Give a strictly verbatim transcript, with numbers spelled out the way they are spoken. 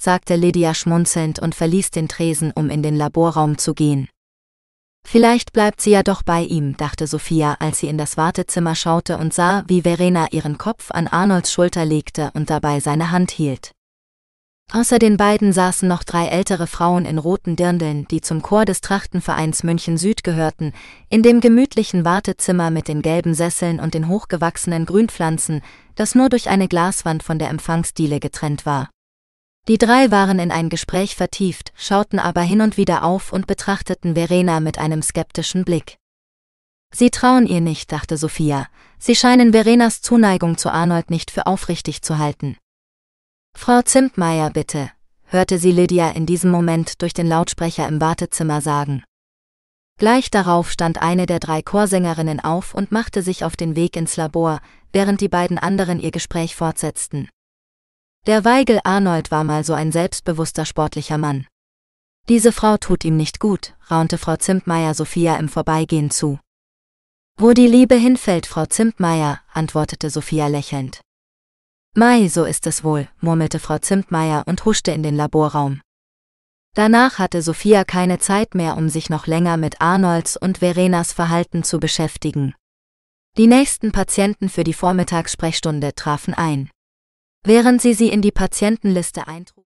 sagte Lydia schmunzelnd und verließ den Tresen, um in den Laborraum zu gehen. Vielleicht bleibt sie ja doch bei ihm, dachte Sophia, als sie in das Wartezimmer schaute und sah, wie Verena ihren Kopf an Arnolds Schulter legte und dabei seine Hand hielt. Außer den beiden saßen noch drei ältere Frauen in roten Dirndeln, die zum Chor des Trachtenvereins München Süd gehörten, in dem gemütlichen Wartezimmer mit den gelben Sesseln und den hochgewachsenen Grünpflanzen, das nur durch eine Glaswand von der Empfangsdiele getrennt war. Die drei waren in ein Gespräch vertieft, schauten aber hin und wieder auf und betrachteten Verena mit einem skeptischen Blick. Sie trauen ihr nicht, dachte Sophia, sie scheinen Verenas Zuneigung zu Arnold nicht für aufrichtig zu halten. »Frau Zimtmeier, bitte«, hörte sie Lydia in diesem Moment durch den Lautsprecher im Wartezimmer sagen. Gleich darauf stand eine der drei Chorsängerinnen auf und machte sich auf den Weg ins Labor, während die beiden anderen ihr Gespräch fortsetzten. Der Weigel Arnold war mal so ein selbstbewusster sportlicher Mann. »Diese Frau tut ihm nicht gut«, raunte Frau Zimtmeier Sophia im Vorbeigehen zu. »Wo die Liebe hinfällt, Frau Zimtmeier«, antwortete Sophia lächelnd. »Mei, so ist es wohl«, murmelte Frau Zimtmeier und huschte in den Laborraum. Danach hatte Sophia keine Zeit mehr, um sich noch länger mit Arnolds und Verenas Verhalten zu beschäftigen. Die nächsten Patienten für die Vormittagssprechstunde trafen ein. Während sie sie in die Patientenliste eintrug,